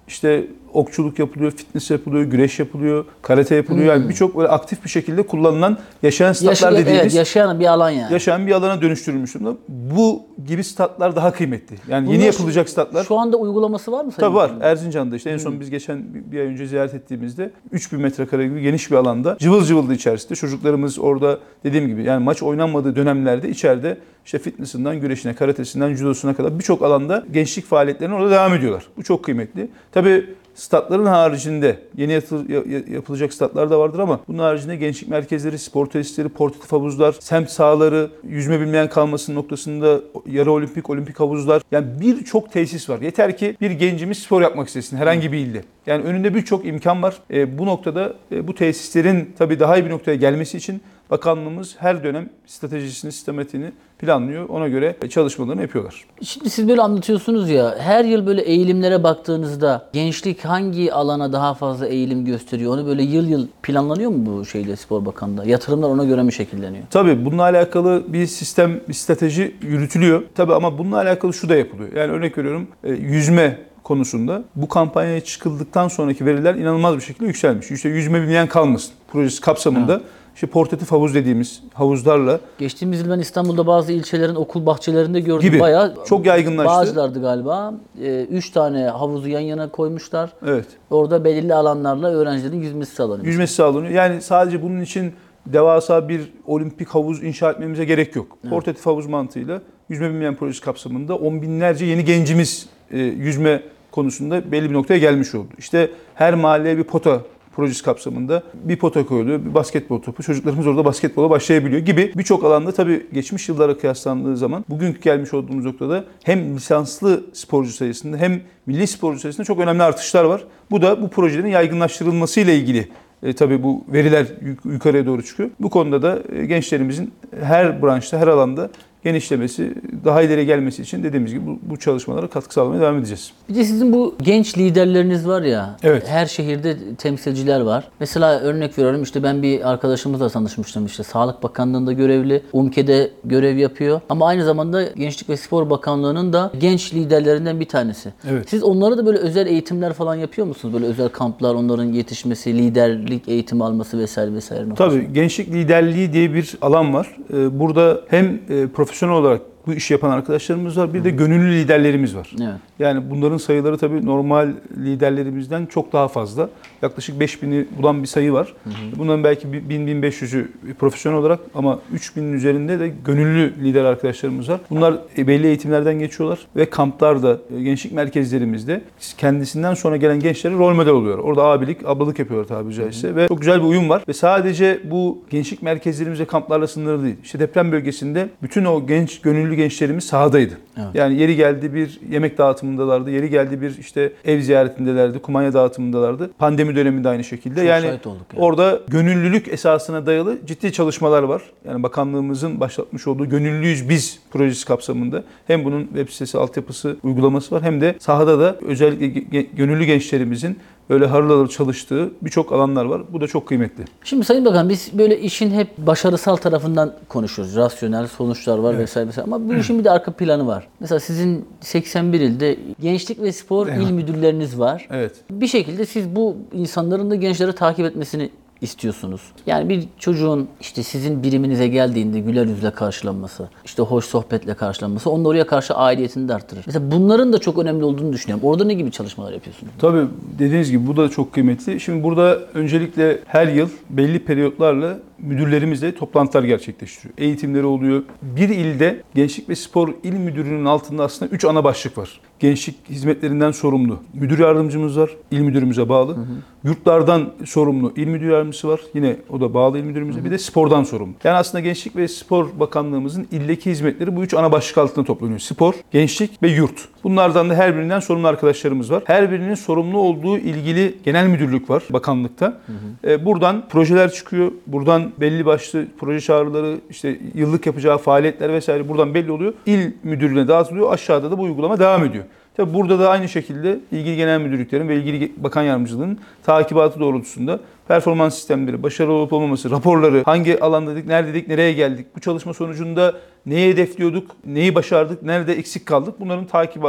işte okçuluk yapılıyor, fitness yapılıyor, güreş yapılıyor, karate yapılıyor. Yani birçok böyle aktif bir şekilde kullanılan yaşayan statlar dediğimiz Evet, yaşayan bir alan yani. yaşayan bir alana dönüştürülmüş durumda. Bu gibi statlar daha kıymetli. Yani yeni yapılacak statlar. Şu anda uygulaması var mı? Tabii var. Erzincan'da işte en son biz geçen bir ay önce ziyaret ettiğimizde 3000 metrekare gibi geniş bir alanda cıvıl cıvıldı içerisinde. Çocuklarımız orada dediğim gibi yani maç oynanmadığı dönemlerde içeride işte fitness'ından güreşine, karatesinden judosuna kadar birçok alanda gençlik faaliyetlerine orada devam ediyorlar. Bu çok kıymetli. Tabii statların haricinde yeni yapılacak statlar da vardır ama bunun haricinde gençlik merkezleri, spor tesisleri, portatif havuzlar, semt sahaları, yüzme bilmeyen kalmasının noktasında yarı olimpik havuzlar. Yani birçok tesis var. Yeter ki bir gencimiz spor yapmak istesin herhangi bir ilde. Yani önünde birçok imkan var. Bu noktada bu tesislerin tabii daha iyi bir noktaya gelmesi için bakanlığımız her dönem stratejisini, sistematiğini planlıyor. Ona göre çalışmalarını yapıyorlar. Şimdi siz böyle anlatıyorsunuz ya, her yıl böyle eğilimlere baktığınızda gençlik hangi alana daha fazla eğilim gösteriyor? Onu böyle yıl yıl planlanıyor mu bu şeyde, Spor Bakanlığı'nda? Yatırımlar ona göre mi şekilleniyor? Tabii bununla alakalı bir sistem, bir strateji yürütülüyor. Tabii ama bununla alakalı şu da yapılıyor. Yani örnek veriyorum yüzme konusunda bu kampanyaya çıkıldıktan sonraki veriler inanılmaz bir şekilde yükselmiş. İşte yüzme bilmeyen kalmasın projesi kapsamında işte portatif havuz dediğimiz havuzlarla. Geçtiğimiz yıl ben İstanbul'da bazı ilçelerin okul bahçelerinde gördüm. Gibi. Bayağı Çok yaygınlaştı. Bağcılar'dı galiba. 3 tane havuzu yan yana koymuşlar. Evet. Orada belirli alanlarla öğrencilerin yüzmesi sağlanıyor. Yüzmesi sağlanıyor. Yani sadece bunun için devasa bir olimpik havuz inşa etmemize gerek yok. Evet. Portatif havuz mantığıyla yüzme bilmeyen projesi kapsamında on binlerce yeni gencimiz yüzme konusunda belli bir noktaya gelmiş oldu. İşte her mahalleye bir pota projesi kapsamında bir pota koyuluyor, bir basketbol topu. Çocuklarımız orada basketbola başlayabiliyor gibi birçok alanda tabii geçmiş yıllara kıyaslandığı zaman bugünkü gelmiş olduğumuz noktada hem lisanslı sporcu sayısında hem milli sporcu sayısında çok önemli artışlar var. Bu da bu projelerin yaygınlaştırılmasıyla ilgili. Tabii bu veriler yukarıya doğru çıkıyor. Bu konuda da gençlerimizin her branşta, her alanda genişlemesi, daha ileri gelmesi için dediğimiz gibi bu çalışmalara katkı sağlamaya devam edeceğiz. Bir de sizin bu genç liderleriniz var ya, evet. Her şehirde temsilciler var. Mesela örnek veriyorum, işte ben bir arkadaşımızla tanışmıştım, işte Sağlık Bakanlığı'nda görevli, UMKE'de görev yapıyor. Ama aynı zamanda Gençlik ve Spor Bakanlığı'nın da genç liderlerinden bir tanesi. Evet. Siz onlara da böyle özel eğitimler falan yapıyor musunuz? Böyle özel kamplar, onların yetişmesi, liderlik eğitimi alması vesaire vesaire. Tabii gençlik liderliği diye bir alan var. Burada hem profesyonel olarak bu işi yapan arkadaşlarımız var. Bir de gönüllü liderlerimiz var. Evet. Yani bunların sayıları tabii normal liderlerimizden çok daha fazla. Yaklaşık 5000'i bulan bir sayı var. Bunların belki 1000-1500'ü profesyonel olarak ama 3000'in üzerinde de gönüllü lider arkadaşlarımız var. Bunlar belli eğitimlerden geçiyorlar ve kamplarda, gençlik merkezlerimizde kendisinden sonra gelen gençlere rol model oluyor. Orada abilik, ablalık yapıyorlar tabiri caizse ve çok güzel bir uyum var. Ve sadece bu gençlik merkezlerimiz ve kamplarla sınırlı değil. İşte deprem bölgesinde bütün o genç, gönüllü gençlerimiz sahadaydı. Evet. Yani yeri geldi bir yemek dağıtımındalardı, yeri geldi bir işte ev ziyaretindelerdi, kumanya dağıtımındalardı. Pandemi döneminde aynı şekilde. Çok yani orada gönüllülük esasına dayalı ciddi çalışmalar var. Yani bakanlığımızın başlatmış olduğu Gönüllüyüz Biz projesi kapsamında hem bunun web sitesi, altyapısı, uygulaması var hem de sahada da özellikle gönüllü gençlerimizin öyle harıl harıl çalıştığı birçok alanlar var. Bu da çok kıymetli. Şimdi Sayın Bakan, biz böyle işin hep başarısal tarafından konuşuyoruz. Rasyonel sonuçlar var vesaire vesaire. Ama bu işin bir de arka planı var. Mesela sizin 81 ilde Gençlik ve Spor İl Müdürleriniz var. Evet. Bir şekilde siz bu insanların da gençleri takip etmesini istiyorsunuz. Yani bir çocuğun işte sizin biriminize geldiğinde güler yüzle karşılanması, işte hoş sohbetle karşılanması onun oraya karşı aidiyetini de arttırır. Mesela bunların da çok önemli olduğunu düşünüyorum. Orada ne gibi çalışmalar yapıyorsunuz? Tabii dediğiniz gibi bu da çok kıymetli. Şimdi burada öncelikle her yıl belli periyotlarla müdürlerimizle toplantılar gerçekleştiriyor. Eğitimleri oluyor. Bir ilde Gençlik ve Spor İl Müdürü'nün altında aslında 3 ana başlık var. Gençlik hizmetlerinden sorumlu müdür yardımcımız var. İl müdürümüze bağlı. Yurtlardan sorumlu il müdür yardımcısı var. Yine o da bağlı il müdürümüze. Bir de spordan sorumlu. Yani aslında Gençlik ve Spor Bakanlığımızın ildeki hizmetleri bu 3 ana başlık altında toplanıyor. Spor, gençlik ve yurt. Bunlardan da her birinden sorumlu arkadaşlarımız var. Her birinin sorumlu olduğu ilgili genel müdürlük var bakanlıkta. Buradan projeler çıkıyor. Buradan belli başlı proje çağrıları, işte yıllık yapacağı faaliyetler vesaire buradan belli oluyor. İl müdürlüğüne dağıtılıyor. Aşağıda da bu uygulama devam ediyor. Tabii burada da aynı şekilde ilgili genel müdürlüklerin ve ilgili bakan yardımcılığının takibatı doğrultusunda performans sistemleri, başarılı olup olmaması, raporları, hangi alandaydık, neredeydik, nereye geldik, bu çalışma sonucunda neyi hedefliyorduk, neyi başardık, nerede eksik kaldık, bunların takibatı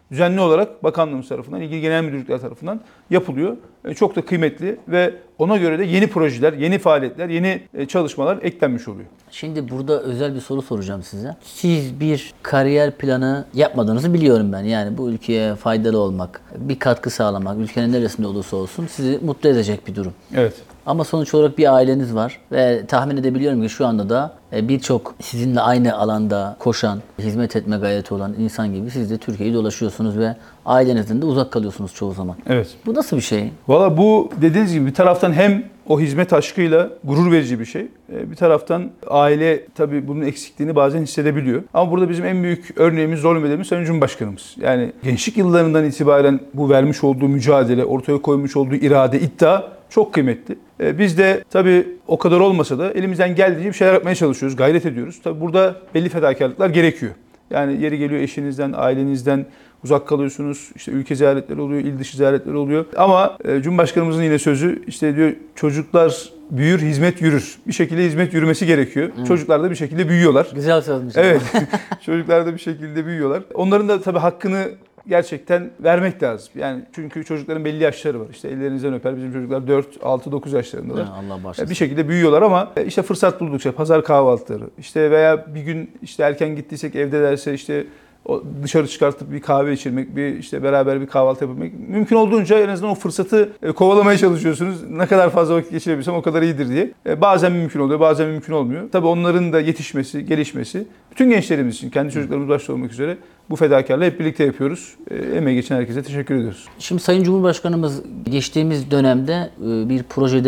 düzenli olarak bakanlığımız tarafından, ilgili genel müdürlükler tarafından yapılıyor. Çok da kıymetli ve ona göre de yeni projeler, yeni faaliyetler, yeni çalışmalar eklenmiş oluyor. Şimdi burada özel bir soru soracağım size. Siz bir kariyer planı yapmadığınızı biliyorum ben. Yani bu ülkeye faydalı olmak, bir katkı sağlamak, ülkenin neresinde olursa olsun sizi mutlu edecek bir durum. Evet. Ama sonuç olarak bir aileniz var ve tahmin edebiliyorum ki şu anda da birçok sizinle aynı alanda koşan, hizmet etme gayreti olan insan gibi siz de Türkiye'yi dolaşıyorsunuz ve ailenizden de uzak kalıyorsunuz çoğu zaman. Evet. Bu nasıl bir şey? Valla bu dediğiniz gibi bir taraftan hem o hizmet aşkıyla gurur verici bir şey. Bir taraftan aile tabii bunun eksikliğini bazen hissedebiliyor. Ama burada bizim en büyük örneğimiz, rol modelimiz Sayın Cumhurbaşkanımız. Yani gençlik yıllarından itibaren bu vermiş olduğu mücadele, ortaya koymuş olduğu irade, iddia çok kıymetli. Biz de tabii o kadar olmasa da elimizden geldiğince bir şeyler yapmaya çalışıyoruz, gayret ediyoruz. Tabii burada belli fedakarlıklar gerekiyor. Yani yeri geliyor eşinizden, ailenizden uzak kalıyorsunuz. İşte ülke ziyaretleri oluyor, il dışı ziyaretleri oluyor. Ama Cumhurbaşkanımızın yine sözü işte diyor çocuklar büyür, hizmet yürür. Bir şekilde hizmet yürümesi gerekiyor. Çocuklar da bir şekilde büyüyorlar. Güzel sözmüş. Evet. Çocuklar da bir şekilde büyüyorlar. Onların da tabii hakkını gerçekten vermek lazım. Yani çünkü çocukların belli yaşları var. İşte ellerinizden öper. Bizim çocuklar 4, 6, 9 yaşlarındalar. Allah başlasın. Bir şekilde büyüyorlar ama işte fırsat buldukça pazar kahvaltıları, işte veya bir gün işte erken gittiysek evdelerse işte dışarı çıkartıp bir kahve içirmek, bir işte beraber bir kahvaltı yapabilmek. Mümkün olduğunca en azından o fırsatı kovalamaya çalışıyorsunuz. Ne kadar fazla vakit geçirebilirsem o kadar iyidir diye. Bazen mümkün oluyor, bazen mümkün olmuyor. Tabii onların da yetişmesi, gelişmesi bütün gençlerimiz için, kendi çocuklarımız başta olmak üzere bu fedakarlığı hep birlikte yapıyoruz. Emeği geçen herkese teşekkür ediyoruz. Şimdi Sayın Cumhurbaşkanımız geçtiğimiz dönemde bir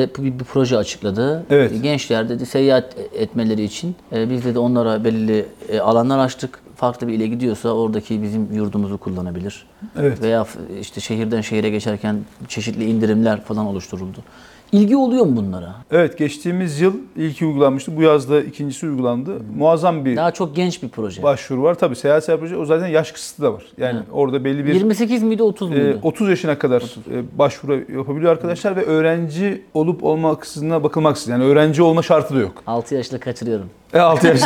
proje açıkladı. Evet. Gençler dedi seyahat etmeleri için biz de onlara belirli alanlar açtık. Farklı bir ile gidiyorsa oradaki bizim yurdumuzu kullanabilir. Evet. Veya işte şehirden şehire geçerken çeşitli indirimler falan oluşturuldu. İlgi oluyor mu bunlara? Evet, geçtiğimiz yıl ilki uygulanmıştı. Bu yaz da ikincisi uygulandı. Muazzam bir Daha çok genç bir proje. başvuru var. Tabii seyahat proje o zaten yaş kısıtı da var. Yani orada belli bir 28 miydi 30 muydu? 30 yaşına kadar başvuru yapabiliyor arkadaşlar ve öğrenci olup olmaksızına bakılmaksızın. Yani öğrenci olma şartı da yok. 6 yaşında kaçırıyorum. 6 yaş.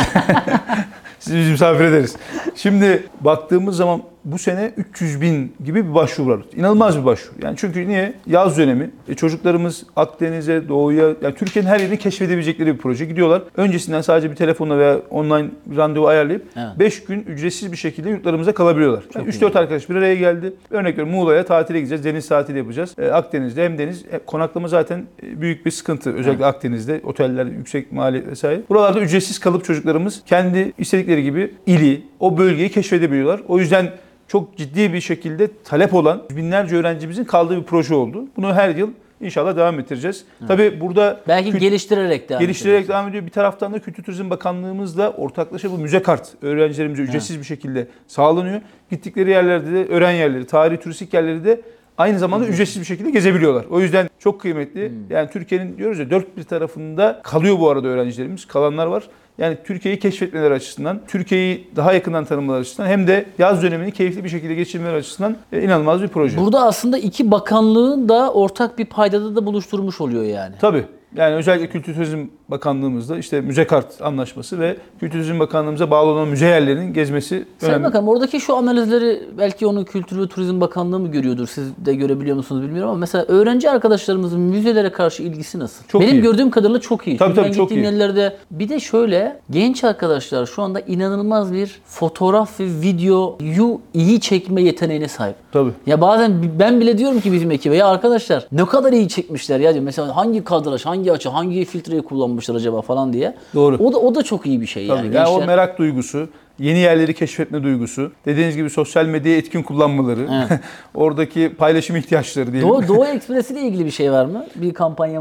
Sizi biz misafir ederiz. Şimdi baktığımız zaman bu sene 300 bin gibi bir başvuru var. İnanılmaz bir başvuru. Yani çünkü niye? Yaz dönemi. Çocuklarımız Akdeniz'e, Doğu'ya, yani Türkiye'nin her yerini keşfedebilecekleri bir proje. Gidiyorlar. Öncesinden sadece bir telefonla veya online randevu ayarlayıp 5 gün ücretsiz bir şekilde yurtlarımıza kalabiliyorlar. Yani 3-4 arkadaş bir araya geldi. Örnek veriyorum Muğla'ya tatile gideceğiz. Deniz tatili yapacağız. Akdeniz'de hem deniz, konaklama zaten büyük bir sıkıntı. Özellikle Akdeniz'de. Oteller yüksek maliyet vesaire. Buralarda ücretsiz kalıp çocuklarımız kendi istedikleri gibi ili, o bölgeyi keşfedebiliyorlar. O yüzden çok ciddi bir şekilde talep olan binlerce öğrencimizin kaldığı bir proje oldu. Bunu her yıl İnşallah devam ettireceğiz. Tabii burada belki geliştirerek devam ediyor. Bir taraftan da Kültür Turizm Bakanlığımızla ortaklaşa bu müze kart öğrencilerimize ücretsiz bir şekilde sağlanıyor. Gittikleri yerlerde de öğren yerleri, tarihi turistik yerleri de aynı zamanda ücretsiz bir şekilde gezebiliyorlar. O yüzden çok kıymetli. Yani Türkiye'nin diyoruz ya dört bir tarafında kalıyor bu arada öğrencilerimiz. Kalanlar var. Yani Türkiye'yi keşfetmeleri açısından, Türkiye'yi daha yakından tanımaları açısından hem de yaz dönemini keyifli bir şekilde geçirmeleri açısından inanılmaz bir proje. Burada aslında iki bakanlığın da ortak bir paydada da buluşturmuş oluyor yani. Tabii. Yani özellikle Kültür Turizm Bakanlığımızda işte müze kart anlaşması ve Kültür Turizm Bakanlığımıza bağlı olan müze yerlerinin gezmesi önemli. Sayın Bakanım oradaki şu analizleri belki onu Kültür ve Turizm Bakanlığı mı görüyordur? Siz de görebiliyor musunuz bilmiyorum ama mesela öğrenci arkadaşlarımızın müzelere karşı ilgisi nasıl? Çok Benim iyi. gördüğüm kadarıyla çok iyi. Tabii, Çünkü tabii, ben çok gittiğim iyi. yerlerde bir de şöyle genç arkadaşlar şu anda inanılmaz bir fotoğraf ve videoyu iyi çekme yeteneğine sahip. Tabii. Ya bazen ben bile diyorum ki bizim ekibe ya arkadaşlar ne kadar iyi çekmişler ya diyor. Mesela hangi kadraj, hangi açı, hangi filtreyi kullanmışlar acaba falan diye. Doğru. O da çok iyi bir şey Tabii. yani. Yani o Gençler- merak duygusu, yeni yerleri keşfetme duygusu, dediğiniz gibi sosyal medyayı etkin kullanmaları, Evet. oradaki paylaşım ihtiyaçları diyelim. Doğu Ekspresi ile ilgili bir şey var mı? Bir kampanya.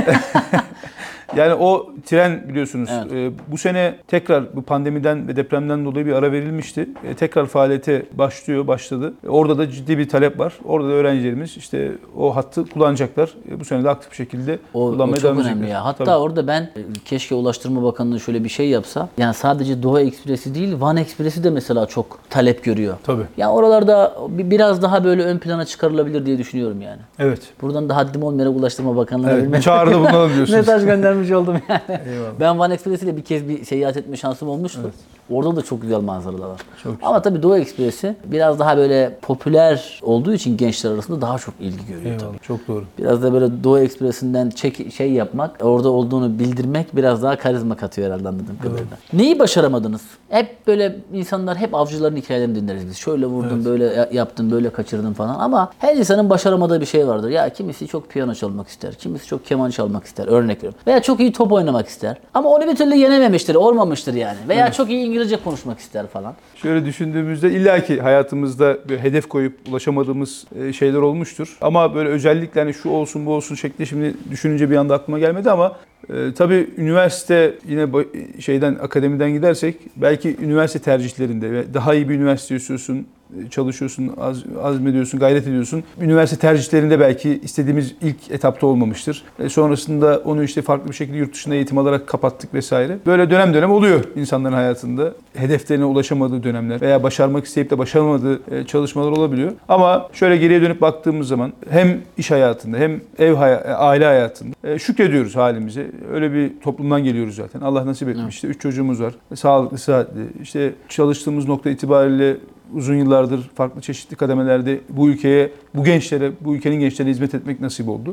Yani o tren biliyorsunuz Evet. bu sene tekrar bu pandemiden ve depremden dolayı bir ara verilmişti. Tekrar faaliyete başladı. Orada da ciddi bir talep var. Orada da öğrencilerimiz işte o hattı kullanacaklar. Bu sene de aktif bir şekilde O kullanmaya çok devam önemli edecekler. ya. Hatta Tabii. orada ben keşke Ulaştırma Bakanlığı şöyle bir şey yapsa. Yani sadece Doğu Ekspresi değil Van Ekspresi de mesela çok talep görüyor. Tabii. Yani oralarda biraz daha böyle ön plana çıkarılabilir diye düşünüyorum yani. Evet. Buradan da haddim olmayarak Ulaştırma Bakanlığı'na Evet. bir Bir çağrıda bulunalım diyorsunuz. mesaj göndermiş oldum yani. Eyvallah. Ben Van Ekspresi ile bir kez bir seyahat etme şansım olmuştu. Evet. Orada da çok güzel manzaralar var. Çok güzel. Ama tabii Doğu Ekspresi biraz daha böyle popüler olduğu için gençler arasında daha çok ilgi görüyor tabii. Çok doğru. Biraz da böyle Doğu Ekspresi'nden şey yapmak, orada olduğunu bildirmek biraz daha karizma katıyor herhalde anladığım kadarıyla. Neyi başaramadınız? Hep böyle insanlar, hep avcıların hikayelerini dinleriz biz. Şöyle vurdun, böyle yaptın, böyle kaçırdın falan. Ama her insanın başaramadığı bir şey vardır. Ya kimisi çok piyano çalmak ister, kimisi çok keman çalmak ister, örnek veriyorum. Veya çok iyi top oynamak ister. Ama onu bir türlü yenememiştir, olmamıştır yani. Veya çok iyi İngilizce konuşmak ister falan. Şöyle düşündüğümüzde illaki hayatımızda bir hedef koyup ulaşamadığımız şeyler olmuştur. Ama böyle özellikle hani şu olsun bu olsun şekli şimdi düşününce bir anda aklıma gelmedi ama tabii üniversite yine şeyden akademiden gidersek belki üniversite tercihlerinde ve daha iyi bir üniversite istiyorsun, çalışıyorsun, azmediyorsun, gayret ediyorsun. Üniversite tercihlerinde belki istediğimiz ilk etapta olmamıştır. Sonrasında onu işte farklı bir şekilde yurt dışında eğitim alarak kapattık vesaire. Böyle dönem dönem oluyor insanların hayatında. Hedeflerine ulaşamadığı dönemler veya başarmak isteyip de başaramadığı çalışmalar olabiliyor. Ama şöyle geriye dönüp baktığımız zaman hem iş hayatında hem aile hayatında şükrediyoruz halimize. Öyle bir toplumdan geliyoruz zaten. Allah nasip etmiş. İşte 3 çocuğumuz var. Sağlıklı, sıhhatli. İşte çalıştığımız nokta itibariyle uzun yıllardır farklı çeşitli kademelerde bu ülkeye, bu gençlere, bu ülkenin gençlerine hizmet etmek nasip oldu.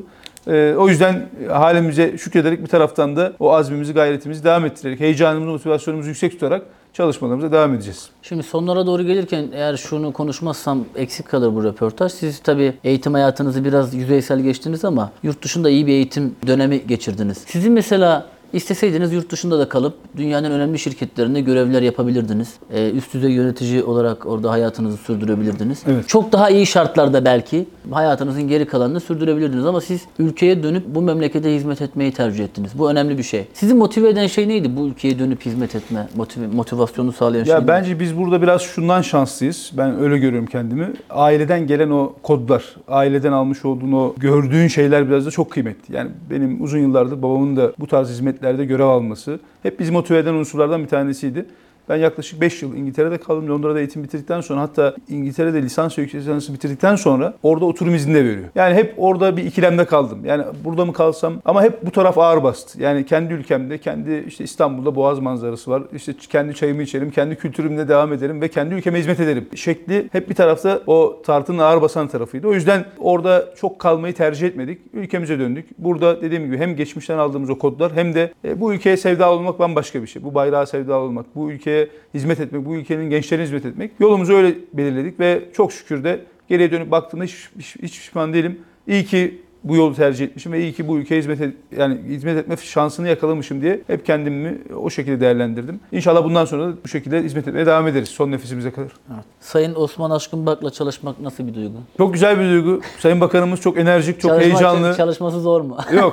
O yüzden halimize şükrederek bir taraftan da o azmimizi, gayretimizi devam ettirerek, heyecanımızı, motivasyonumuzu yüksek tutarak çalışmalarımıza devam edeceğiz. Şimdi sonlara doğru gelirken eğer şunu konuşmazsam eksik kalır bu röportaj. Siz tabii eğitim hayatınızı biraz yüzeysel geçtiniz ama yurt dışında iyi bir eğitim dönemi geçirdiniz. Sizin mesela İsteseydiniz yurt dışında da kalıp dünyanın önemli şirketlerinde görevler yapabilirdiniz. Üst düzey yönetici olarak orada hayatınızı sürdürebilirdiniz. Evet. Çok daha iyi şartlarda belki hayatınızın geri kalanını sürdürebilirdiniz ama siz ülkeye dönüp bu memlekete hizmet etmeyi tercih ettiniz. Bu önemli bir şey. Sizi motive eden şey neydi? Bu ülkeye dönüp hizmet etme, motivasyonu sağlayan şey neydi? Bence biz burada biraz şundan şanslıyız. Ben öyle görüyorum kendimi. Aileden gelen o kodlar, aileden almış olduğun o gördüğün şeyler biraz da çok kıymetli. Yani benim uzun yıllardır babamın da bu tarz hizmetlerde görev alması hep bizi motive eden unsurlardan bir tanesiydi. Ben yaklaşık 5 yıl İngiltere'de kaldım. Londra'da eğitim bitirdikten sonra hatta İngiltere'de lisans ve yüksek lisansı bitirdikten sonra orada oturum izni de veriyor. Yani hep orada bir ikilemde kaldım. Yani burada mı kalsam ama hep bu taraf ağır bastı. Yani kendi ülkemde, kendi işte İstanbul'da boğaz manzarası var. İşte kendi çayımı içerim, kendi kültürümle devam ederim ve kendi ülkeme hizmet ederim şekli hep bir tarafta o tartının ağır basan tarafıydı. O yüzden orada çok kalmayı tercih etmedik. Ülkemize döndük. Burada dediğim gibi hem geçmişten aldığımız o kodlar hem de bu ülkeye sevdalı olmak bambaşka bir şey. Bu bayrağa sevdalı olmak, bu ülkeye hizmet etmek, bu ülkenin gençlerine hizmet etmek. Yolumuzu öyle belirledik ve çok şükür de geriye dönüp baktığımda hiç pişman değilim. İyi ki bu yolu tercih etmişim ve iyi ki bu ülkeye hizmet etme şansını yakalamışım diye hep kendimi o şekilde değerlendirdim. İnşallah bundan sonra da bu şekilde hizmet etmeye devam ederiz son nefesimize kadar. Evet. Sayın Osman Aşkınbak'la çalışmak nasıl bir duygu? Çok güzel bir duygu. Sayın Bakanımız çok enerjik, çok heyecanlı. Çalışması zor mu? Yok,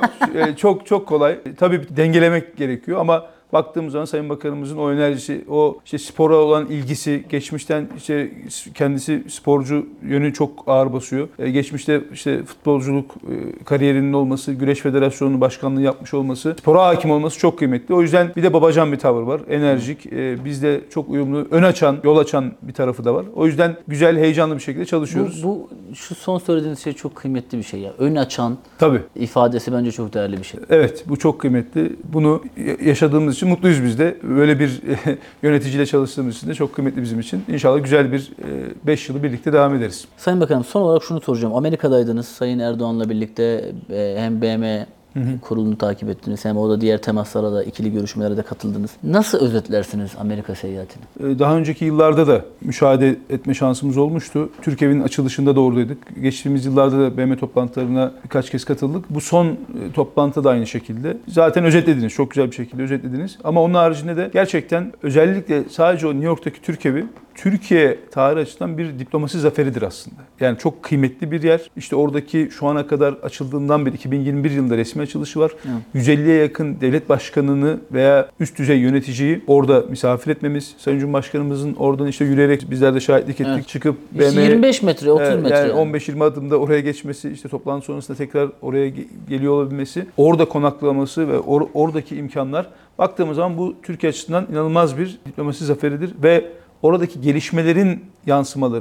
çok kolay. Tabii dengelemek gerekiyor ama baktığımız zaman Sayın Bakanımızın o enerjisi, o işte spora olan ilgisi, geçmişten işte kendisi sporcu yönü çok ağır basıyor. Geçmişte işte futbolculuk kariyerinin olması, Güreş Federasyonu'nun başkanlığı yapmış olması, spora hakim olması çok kıymetli. O yüzden bir de babacan bir tavır var. Enerjik, bizde çok uyumlu, ön açan, yol açan bir tarafı da var. O yüzden güzel, heyecanlı bir şekilde çalışıyoruz. Şu son söylediğiniz şey çok kıymetli bir şey ya. Ön açan Tabii. ifadesi bence çok değerli bir şey. Evet, bu çok kıymetli. Bunu yaşadığımız için mutluyuz biz de. Böyle bir yöneticiyle çalıştığımız için de çok kıymetli bizim için. İnşallah güzel bir 5 yılı birlikte devam ederiz. Sayın Bakanım son olarak şunu soracağım. Amerika'daydınız. Sayın Erdoğan'la birlikte hem BM kurulunu takip ettiniz hem o da diğer temaslara da ikili görüşmelere de katıldınız. Nasıl özetlersiniz Amerika seyahatini? Daha önceki yıllarda da müşahede etme şansımız olmuştu. Türkiye'nin açılışında da oradaydık. Geçtiğimiz yıllarda da BM toplantılarına birkaç kez katıldık. Bu son toplantıda da aynı şekilde. Zaten özetlediniz. Çok güzel bir şekilde özetlediniz. Ama onun haricinde de gerçekten özellikle sadece o New York'taki Türk evi Türkiye tarihi açısından bir diplomasi zaferidir aslında. Yani çok kıymetli bir yer. İşte oradaki şu ana kadar açıldığından beri 2021 yılında resmi açılışı var. Evet. 150'ye yakın devlet başkanını veya üst düzey yöneticiyi orada misafir etmemiz. Sayın Cumhurbaşkanımızın oradan işte yürüyerek bizler de şahitlik ettik. Evet. Çıkıp BM 25 metre, 30 metre. Yani 15-20 adımda oraya geçmesi, işte toplantı sonrasında tekrar oraya geliyor olabilmesi, orada konaklaması ve oradaki imkanlar baktığımız zaman bu Türkiye açısından inanılmaz bir diplomasi zaferidir ve oradaki gelişmelerin yansımaları,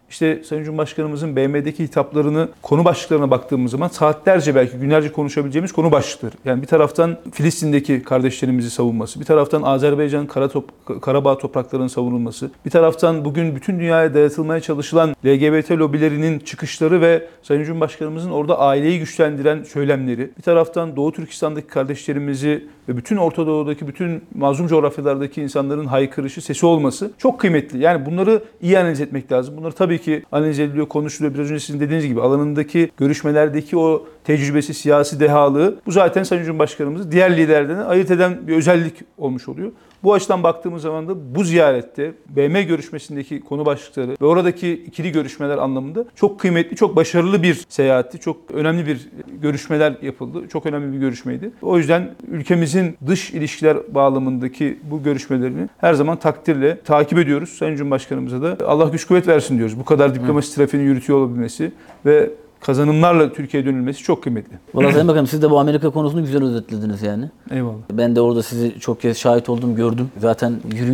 İşte Sayın Cumhurbaşkanımızın BM'deki hitaplarını, konu başlıklarına baktığımız zaman saatlerce belki günlerce konuşabileceğimiz konu başlıkları. Yani bir taraftan Filistin'deki kardeşlerimizi savunması, bir taraftan Azerbaycan Karabağ topraklarının savunulması, bir taraftan bugün bütün dünyaya dayatılmaya çalışılan LGBT lobilerinin çıkışları ve Sayın Cumhurbaşkanımızın orada aileyi güçlendiren söylemleri, bir taraftan Doğu Türkistan'daki kardeşlerimizi ve bütün Orta Doğu'daki bütün mazlum coğrafyalardaki insanların haykırışı, sesi olması çok kıymetli. Yani bunları iyi analiz etmek lazım. Bunları tabii ki analiz ediliyor, konuşuluyor. Biraz önce sizin dediğiniz gibi alanındaki görüşmelerdeki o tecrübesi, siyasi dehalığı bu zaten Sayın Cumhurbaşkanımızı diğer liderlerden ayırt eden bir özellik olmuş oluyor. Bu açıdan baktığımız zaman da bu ziyarette BM görüşmesindeki konu başlıkları ve oradaki ikili görüşmeler anlamında çok kıymetli, çok başarılı bir seyahatti. Çok önemli bir görüşmeler yapıldı. Çok önemli bir görüşmeydi. O yüzden ülkemizin dış ilişkiler bağlamındaki bu görüşmelerini her zaman takdirle takip ediyoruz. Sayın Cumhurbaşkanımıza da Allah güç kuvvet versin diyoruz. Bu kadar diplomasi trafiğini yürütüyor olabilmesi ve kazanımlarla Türkiye'ye dönülmesi çok kıymetli. Vallahi Sayın Bakanım, siz de bu Amerika konusunu güzel özetlediniz yani. Eyvallah. Ben de orada sizi çok kez şahit oldum, gördüm. Zaten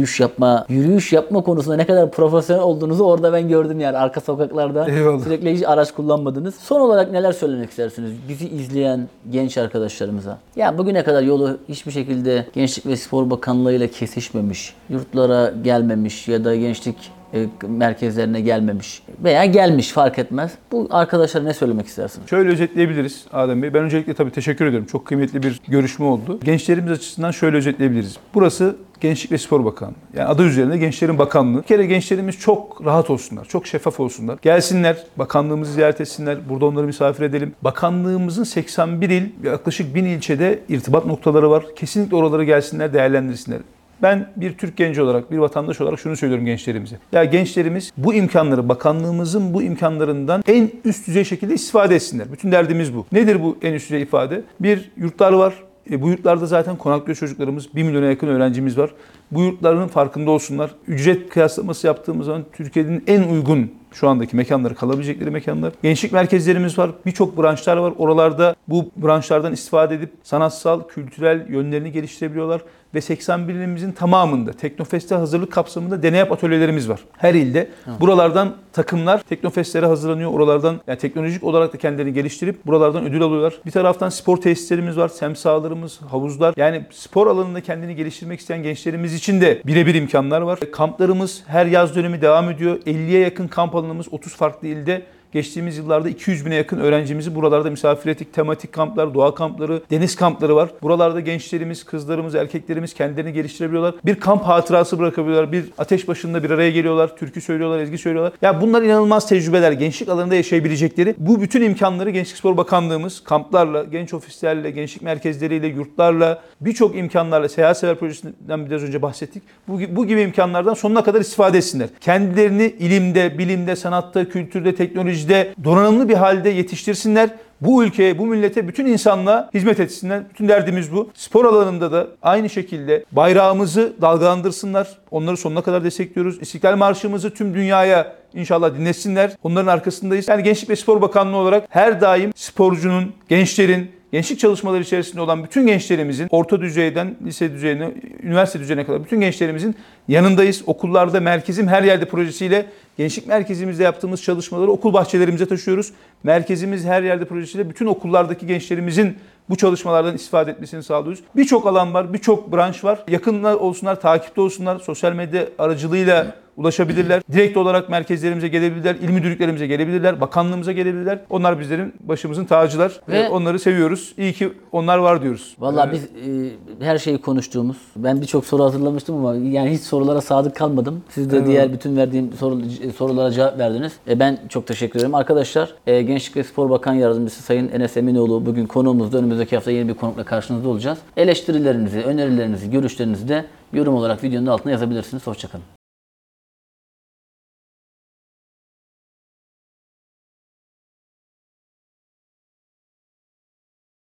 yürüyüş yapma konusunda ne kadar profesyonel olduğunuzu orada ben gördüm yani, arka sokaklarda. Eyvallah. Sürekli hiç araç kullanmadınız. Son olarak neler söylemek istersiniz bizi izleyen genç arkadaşlarımıza? Ya bugüne kadar yolu hiçbir şekilde Gençlik ve Spor Bakanlığı ile kesişmemiş, yurtlara gelmemiş ya da gençlik merkezlerine gelmemiş veya gelmiş, fark etmez. Bu arkadaşlara ne söylemek istersiniz? Şöyle özetleyebiliriz Adem Bey. Ben öncelikle tabii teşekkür ederim. Çok kıymetli bir görüşme oldu. Gençlerimiz açısından şöyle özetleyebiliriz. Burası Gençlik ve Spor Bakanlığı. Yani adı üzerinde Gençlerin Bakanlığı. Bir kere gençlerimiz çok rahat olsunlar, çok şeffaf olsunlar. Gelsinler, bakanlığımızı ziyaret etsinler, burada onları misafir edelim. Bakanlığımızın 81 il, yaklaşık 1000 ilçede irtibat noktaları var. Kesinlikle oralara gelsinler, değerlendirsinler. Ben bir Türk genci olarak, bir vatandaş olarak şunu söylüyorum gençlerimize. Ya gençlerimiz bu imkanları, bakanlığımızın bu imkanlarından en üst düzey şekilde istifade etsinler. Bütün derdimiz bu. Nedir bu en üst düzey ifade? Bir, yurtlar var. Bu yurtlarda zaten konaklıyor çocuklarımız. 1 milyona yakın öğrencimiz var. Bu yurtların farkında olsunlar. Ücret kıyaslaması yaptığımız zaman Türkiye'nin en uygun şu andaki mekanları, kalabilecekleri mekanlar. Gençlik merkezlerimiz var. Birçok branşlar var. Oralarda bu branşlardan istifade edip sanatsal, kültürel yönlerini geliştirebiliyorlar. Ve 81 ilimizin tamamında Teknofest'e hazırlık kapsamında deney yap atölyelerimiz var. Her ilde. Buralardan takımlar Teknofest'lere hazırlanıyor. Oralardan yani teknolojik olarak da kendilerini geliştirip buralardan ödül alıyorlar. Bir taraftan spor tesislerimiz var. Sem sahalarımız, havuzlar. Yani spor alanında kendini geliştirmek isteyen gençlerimiz için de birebir imkanlar var. Kamplarımız her yaz dönemi devam ediyor. 50'ye yakın kamp alanımız 30 farklı ilde. Geçtiğimiz yıllarda 200 bine yakın öğrencimizi buralarda misafir ettik. Tematik kamplar, doğa kampları, deniz kampları var. Buralarda gençlerimiz, kızlarımız, erkeklerimiz kendilerini geliştirebiliyorlar. Bir kamp hatırası bırakabiliyorlar. Bir ateş başında bir araya geliyorlar. Türkü söylüyorlar, ezgi söylüyorlar. Ya bunlar inanılmaz tecrübeler. Gençlik alanında yaşayabilecekleri. Bu bütün imkanları Gençlik Spor Bakanlığımız kamplarla, genç ofislerle, gençlik merkezleriyle, yurtlarla, birçok imkanlarla, Seyahat Sever Projesi'nden biraz önce bahsettik. Bu gibi imkanlardan sonuna kadar istifade etsinler. Kendilerini ilimde, bilimde, sanatta, kültürde, teknolojide donanımlı bir halde yetiştirsinler. Bu ülkeye, bu millete, bütün insanlığa hizmet etsinler. Bütün derdimiz bu. Spor alanında da aynı şekilde bayrağımızı dalgalandırsınlar. Onları sonuna kadar destekliyoruz. İstiklal Marşımızı tüm dünyaya inşallah dinlesinler. Onların arkasındayız. Yani Gençlik ve Spor Bakanlığı olarak her daim sporcunun, gençlerin, gençlik çalışmaları içerisinde olan bütün gençlerimizin orta düzeyden lise düzeyine, üniversite düzeyine kadar bütün gençlerimizin yanındayız. Okullarda, merkezim her yerde projesiyle gençlik merkezimizde yaptığımız çalışmaları okul bahçelerimize taşıyoruz. Merkezimiz her yerde projesiyle bütün okullardaki gençlerimizin bu çalışmalardan istifade etmesini sağlıyoruz. Birçok alan var, birçok branş var. Yakında olsunlar, takipte olsunlar. Sosyal medya aracılığıyla ulaşabilirler. Direkt olarak merkezlerimize gelebilirler, il müdürlüklerimize gelebilirler, bakanlığımıza gelebilirler. Onlar bizlerin başımızın tacılar. Ve onları seviyoruz. İyi ki onlar var diyoruz. Vallahi biz her şeyi konuştuğumuz, ben birçok soru hazırlamıştım ama yani hiç sorulara sadık kalmadım. Siz de diğer bütün verdiğim sorulara cevap verdiniz. Ben çok teşekkür ederim. Arkadaşlar, Gençlik ve Spor Bakan Yardımcısı Sayın Enes Eminoğlu bugün konuğumuzda. Önümüzdeki hafta yeni bir konukla karşınızda olacağız. Eleştirilerinizi, önerilerinizi, görüşlerinizi de yorum olarak videonun altına yazabilirsiniz. Hoşçakalın.